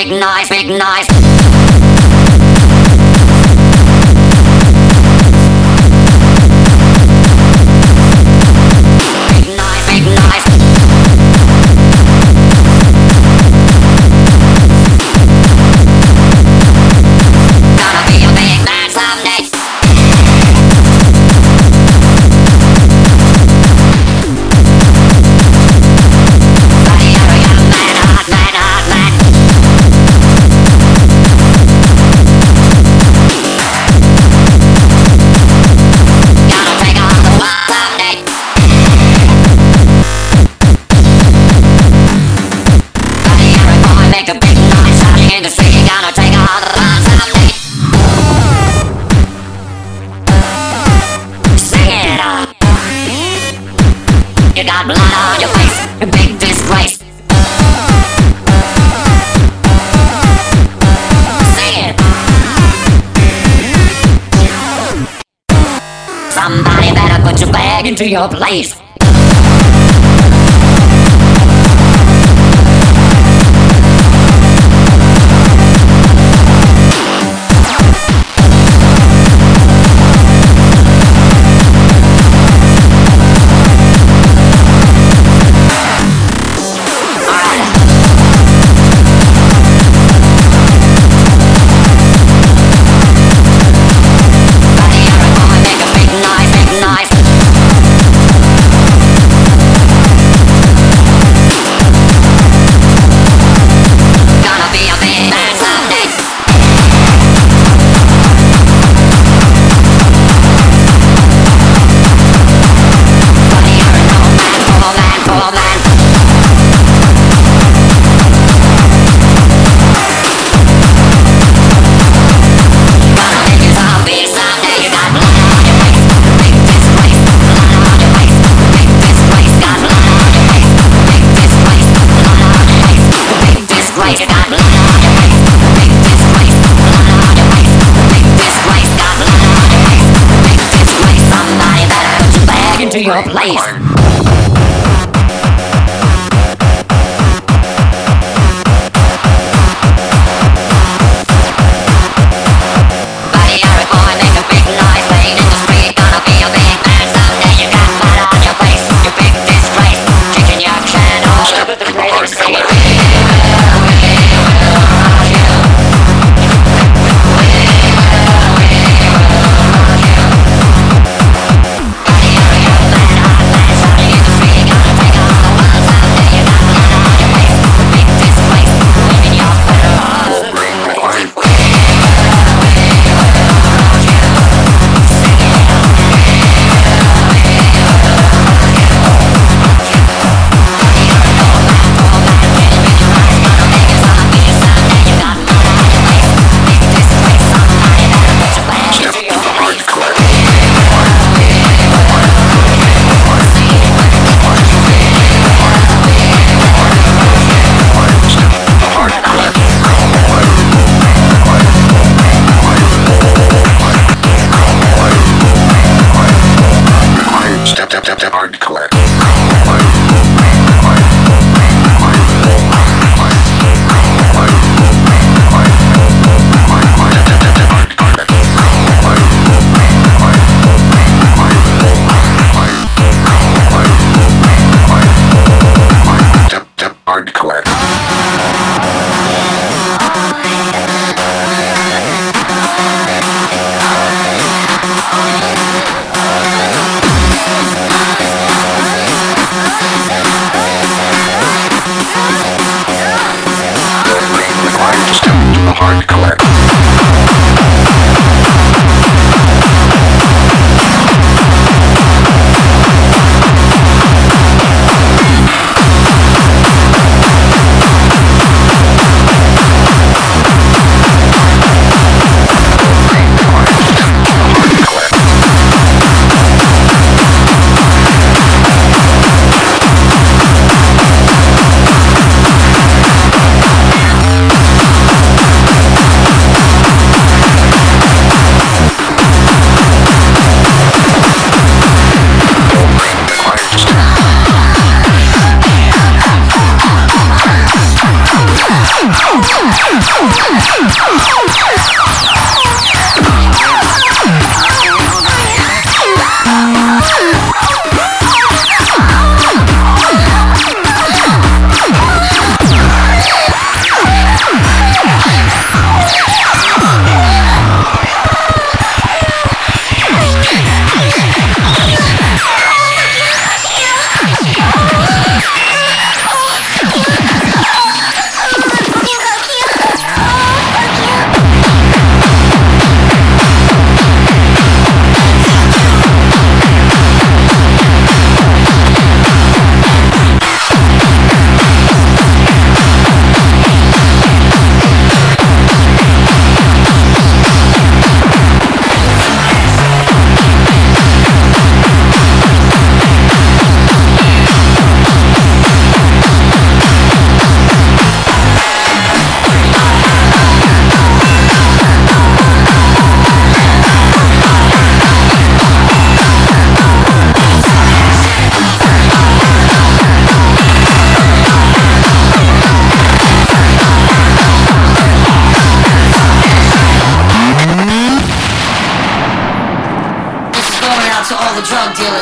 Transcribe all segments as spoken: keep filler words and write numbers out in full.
big noise, big noise. Big noise, big noise. Gonna be a big man someday. Make a big noise shouting in the street, gonna take all the fun someday. Sing it up. You got blood on your face, a big disgrace. Sing it. Somebody better put your bag into your place. To your place.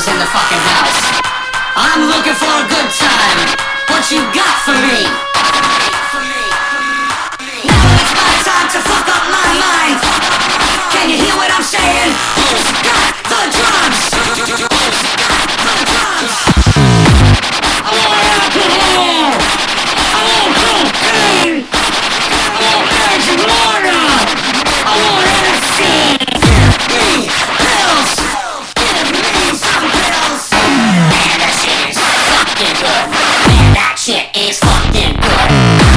fellas in the fucking house. I'm looking for a good time. What you got for me? Now it's my time to fuck up my mind. Can you hear what I'm saying? Who's got the drums? Who's got the drums? I want alcohol. I want cocaine. I want marijuana. I want L S D. Give me pills. Give me some pills. Man, that shit is fucking good. Man, that shit is fucking good.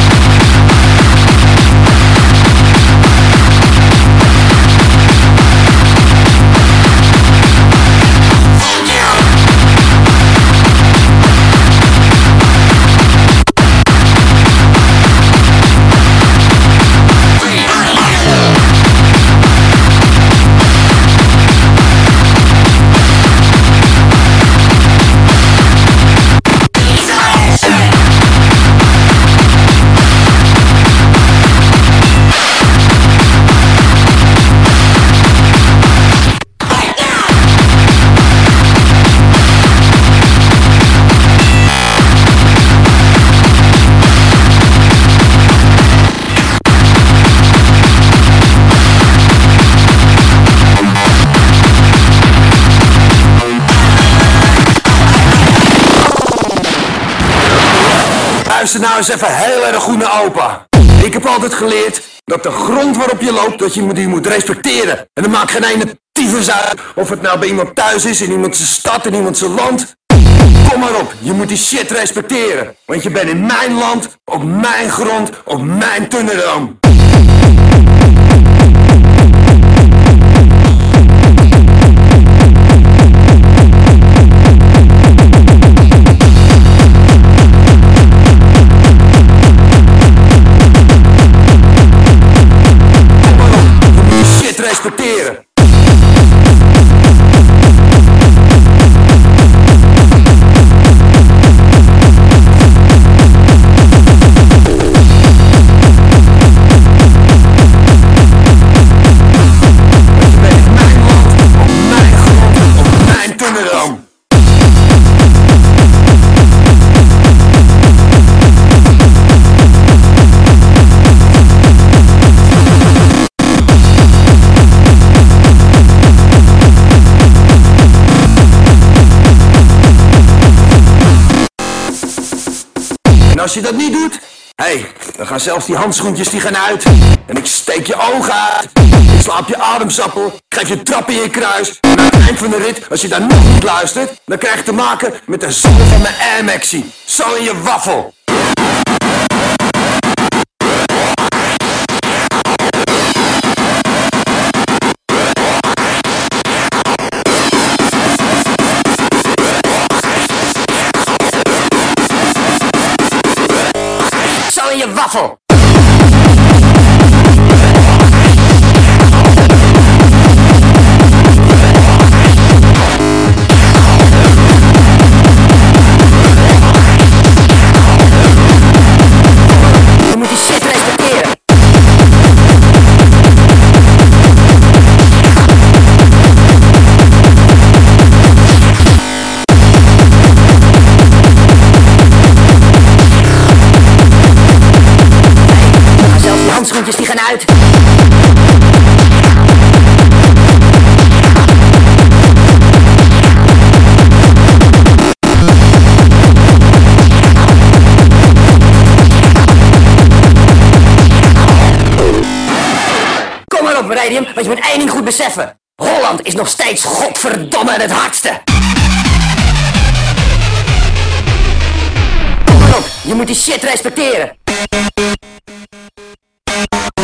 Luister nou eens even heel erg goed naar opa. Ik heb altijd geleerd dat de grond waarop je loopt, dat je moet, die moet respecteren. En dat maakt geen ene tyfus uit of het nou bij iemand thuis is, in iemand zijn stad, in iemand zijn land. Kom maar op, je moet die shit respecteren. Want je bent in mijn land, op mijn grond, op mijn Thunderdome. Respecteren. En als je dat niet doet, hé, hey, dan gaan zelfs die handschoentjes die gaan uit. En ik steek je ogen uit. Ik sla op je ademsappel, ik geef je een trap in je kruis. En aan het eind van de rit, als je daar nog niet luistert, dan krijg je te maken met de zon van mijn Air-Maxie. Zo in je waffel. In je waffel. Je moet die shit respecteren. Handschoentjes die gaan uit. Kom maar op, Radium, want je moet één ding goed beseffen. Holland is nog steeds godverdomme het hardste. Kom maar op, je moet die shit respecteren.